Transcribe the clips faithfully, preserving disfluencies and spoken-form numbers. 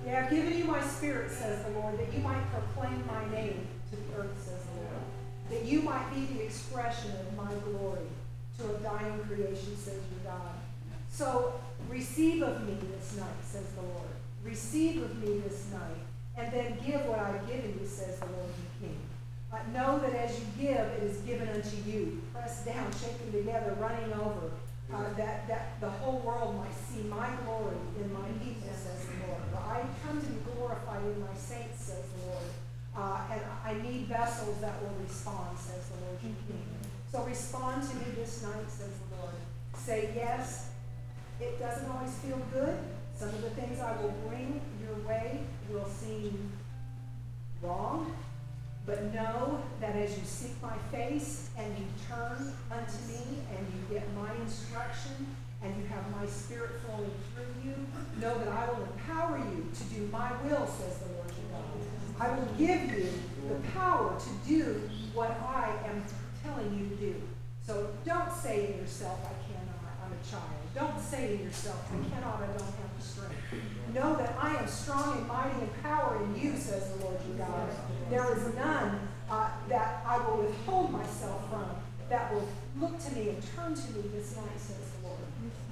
Yeah, I've given you my spirit, says the Lord, that you might proclaim my name to the earth, says the Lord. That you might be the expression of my glory to a dying creation, says your God. So receive of me this night, says the Lord. Receive of me this night, and then give what I've given you, says the Lord the King. Uh, know that as you give, it is given unto you, pressed down, shaken together, running over, uh, that, that the whole world might see my glory in my people, says the Lord. For I come to be glorified in my saints, says the Lord. Uh, and I need vessels that will respond, says the Lord your King. So respond to me this night, says the Lord. Say yes. It doesn't always feel good. Some of the things I will bring your way will seem wrong. But know that as you seek my face and you turn unto me and you get my instruction and you have my spirit flowing through you, know that I will empower you to do my will, says the Lord your God. I will give you the power to do what I am telling you to do. So don't say to yourself, I cannot, I'm a child. Don't say to yourself, I cannot, I don't have the strength. Know that I am strong and mighty in power in you, says the Lord your God. There is none uh, that I will withhold myself from, that will look to me and turn to me this night, says the Lord.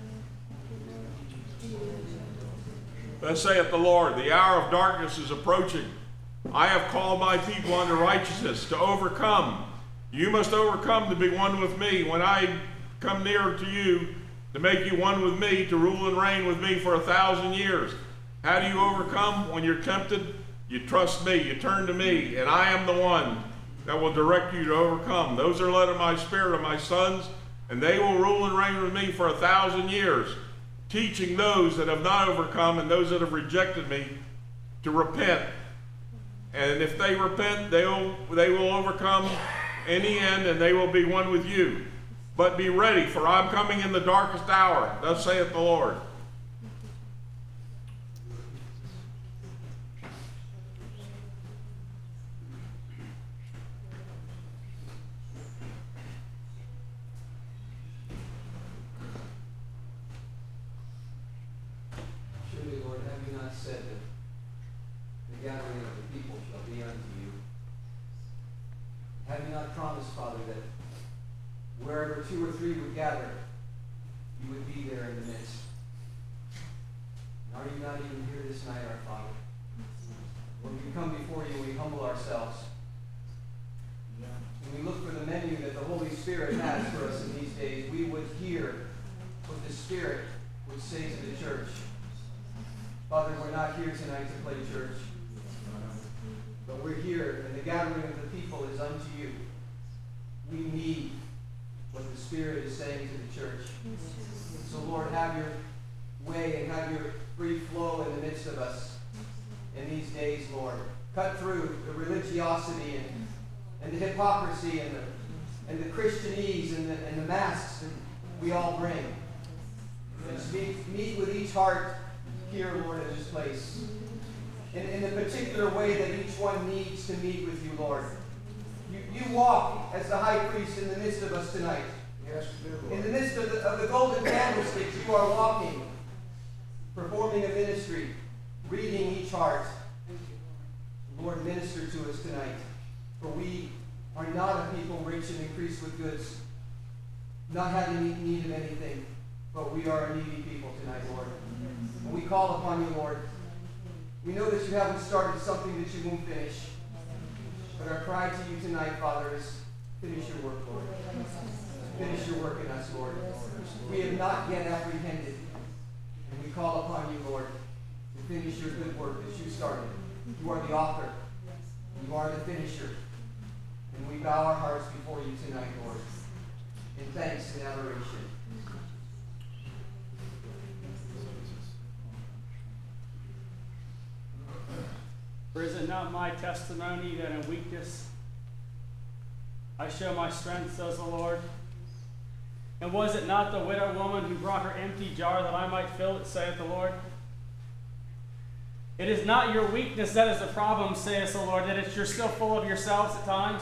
Thus saith the Lord, the hour of darkness is approaching. I have called my people unto righteousness, to overcome. You must overcome to be one with me. When I come near to you, to make you one with me, to rule and reign with me for a thousand years. How do you overcome? When you're tempted, you trust me, you turn to me, and I am the one that will direct you to overcome. Those are led of my spirit of my sons, and they will rule and reign with me for a thousand years, teaching those that have not overcome and those that have rejected me to repent. And if they repent, they will, they will overcome in the end, and they will be one with you. But be ready, for I'm coming in the darkest hour. Thus saith the Lord. Surely, Lord, have you not said that the gathering of the people shall be unto you? Have you not promised, Father, that wherever two or three would gather, you would be there in the midst? And are you not even here this night, our Father? When we come before you, we humble ourselves. When we look for the menu that the Holy Spirit has for us in these days, we would hear what the Spirit would say to the church. Father, we're not here tonight to play church, but we're here, and the gathering of the people is unto you. We need what the Spirit is saying to the church. So, Lord, have your way and have your free flow in the midst of us in these days, Lord. Cut through the religiosity and, and the hypocrisy and the, and the Christianese and the, and the masks that we all bring. And speak, meet with each heart here, Lord, in this place. In, in the particular way that each one needs to meet with you, Lord. You, you walk as the high priest in the midst of us tonight. Yes, Lord. In the midst of the, of the golden candlesticks, you are walking, performing a ministry, reading each heart. Lord, minister to us tonight. For we are not a people rich and increased with goods, not having need of anything, but we are a needy people tonight, Lord. And we call upon you, Lord. We know that you haven't started something that you won't finish. But our cry to you tonight, Father, is finish your work, Lord. Finish your work in us, Lord. We have not yet apprehended. And we call upon you, Lord, to finish your good work that you started. You are the author. You are the finisher. And we bow our hearts before you tonight, Lord, in thanks and adoration. For is it not my testimony that in weakness I show my strength, says the Lord? And was it not the widow woman who brought her empty jar that I might fill it, saith the Lord? It is not your weakness that is the problem, saith the Lord, that it's you're still full of yourselves at times.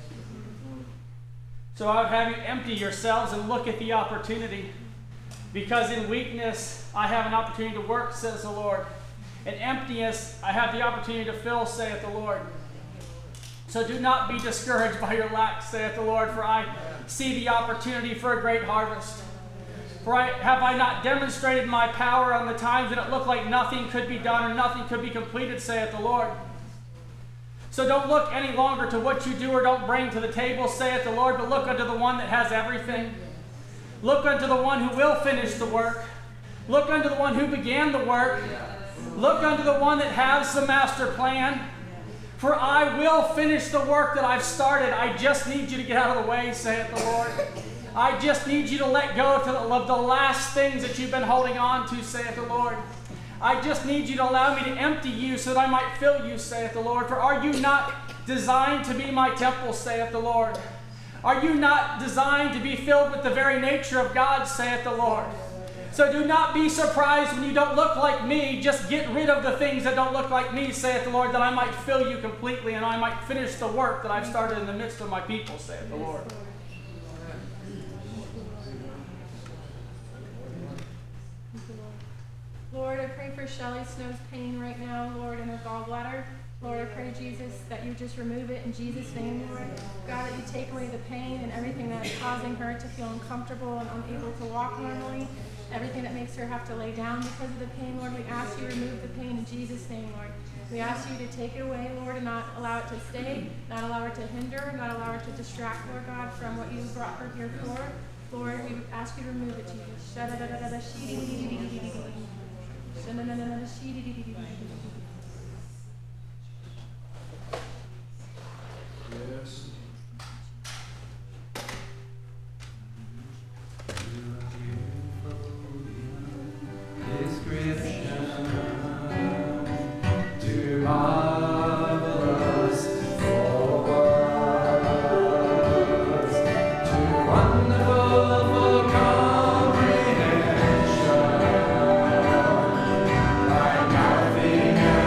So I would have you empty yourselves and look at the opportunity. Because in weakness I have an opportunity to work, says the Lord. and emptiness I have the opportunity to fill, saith the Lord. So do not be discouraged by your lack, saith the Lord, for I see the opportunity for a great harvest. For I, have I not demonstrated my power on the times that it looked like nothing could be done or nothing could be completed, saith the Lord. So don't look any longer to what you do or don't bring to the table, saith the Lord, but look unto the one that has everything. Look unto the one who will finish the work. Look unto the one who began the work. Look unto the one that has the master plan. For I will finish the work that I've started. I just need you to get out of the way, saith the Lord. I just need you to let go of the last things that you've been holding on to, saith the Lord. I just need you to allow me to empty you so that I might fill you, saith the Lord. For are you not designed to be my temple, saith the Lord? Are you not designed to be filled with the very nature of God, saith the Lord? So do not be surprised when you don't look like me. Just get rid of the things that don't look like me, saith the Lord, that I might fill you completely and I might finish the work that I've started in the midst of my people, saith the Lord. Lord, I pray for Shelly Snow's pain right now, Lord, in her gallbladder. Lord, I pray, Jesus, that you just remove it in Jesus' name, Lord. God, that you take away the pain and everything that is causing her to feel uncomfortable and unable to walk normally. Everything that makes her have to lay down because of the pain, Lord, we ask you to remove the pain in Jesus' name, Lord. We ask you to take it away, Lord, and not allow it to stay, not allow it to hinder, not allow it to distract, Lord God, from what you brought her here for. Lord, we ask you to remove it, Jesus. Yes. Nothing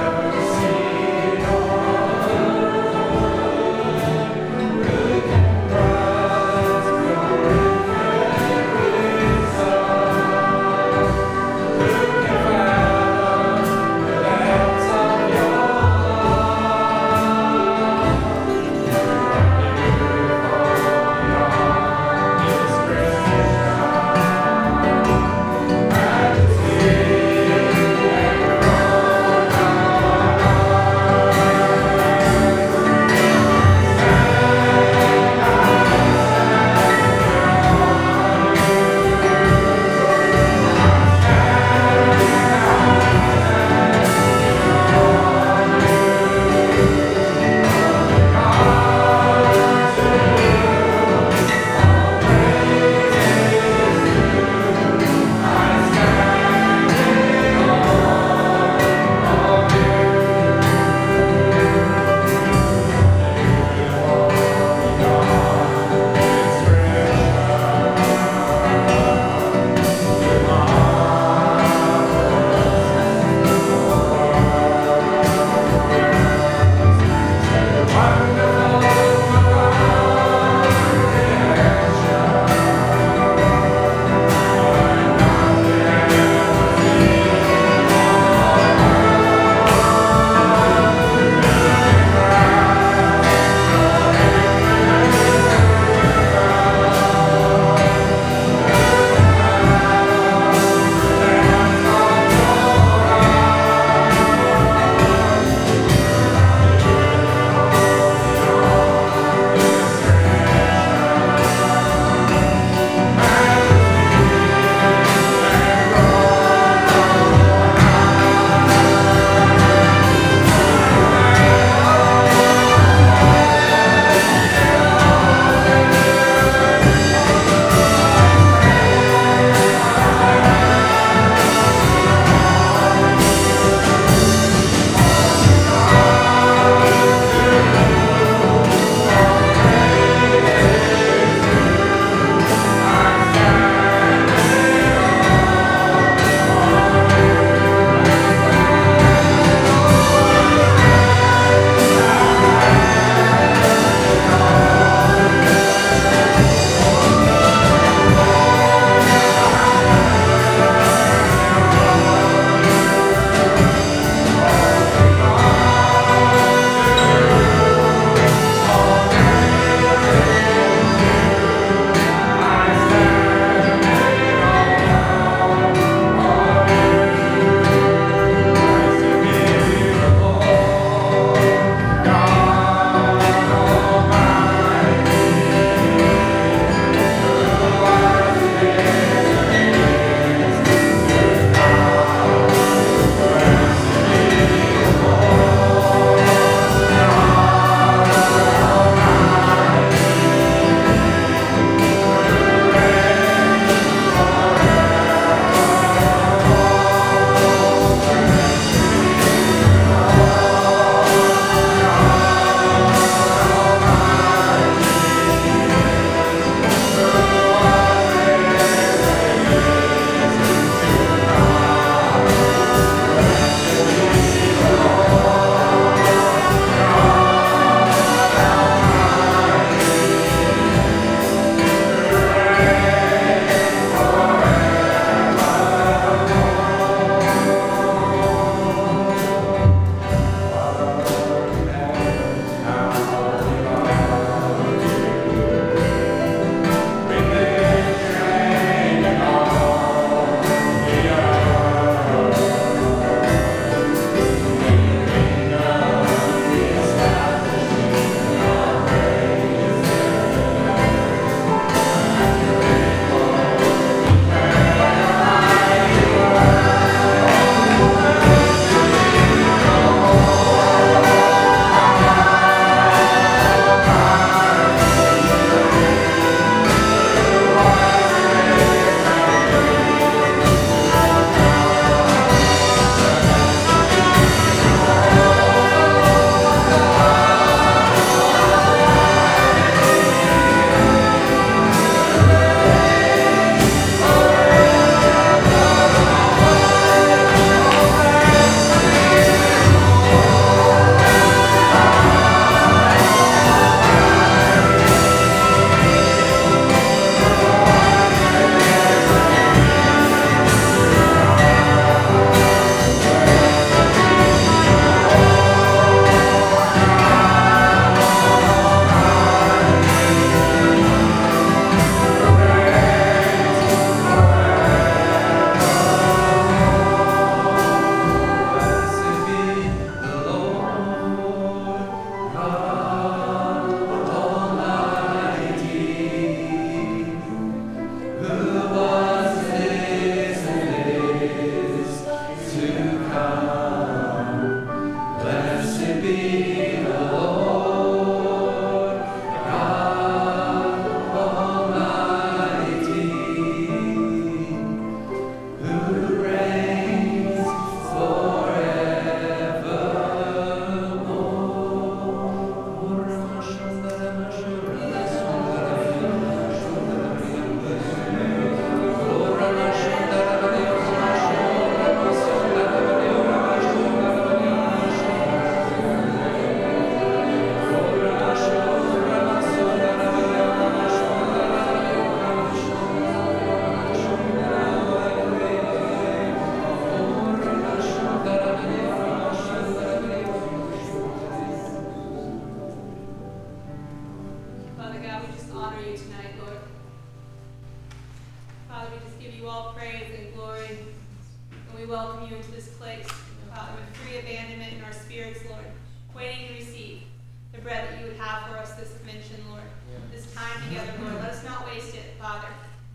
Father God, we just honor you tonight, Lord. Father, we just give you all praise and glory, and we welcome you into this place, Father, with free abandonment in our spirits, Lord, waiting to receive the bread that you would have for us this convention, Lord. This time together, Lord, let us not waste it, Father.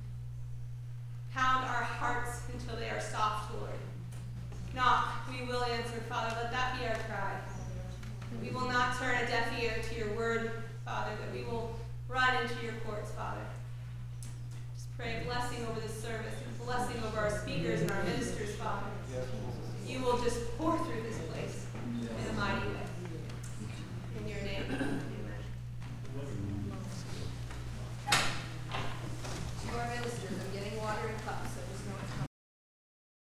Pound our hearts until they are soft, Lord. Knock, we will answer, Father. Let that be our cry. That we will not turn a deaf ear to your word, Father, that we will run into your courts, Father. Just pray a blessing over this service, a blessing over our speakers and our ministers, Father. You will just pour through this place in a mighty way.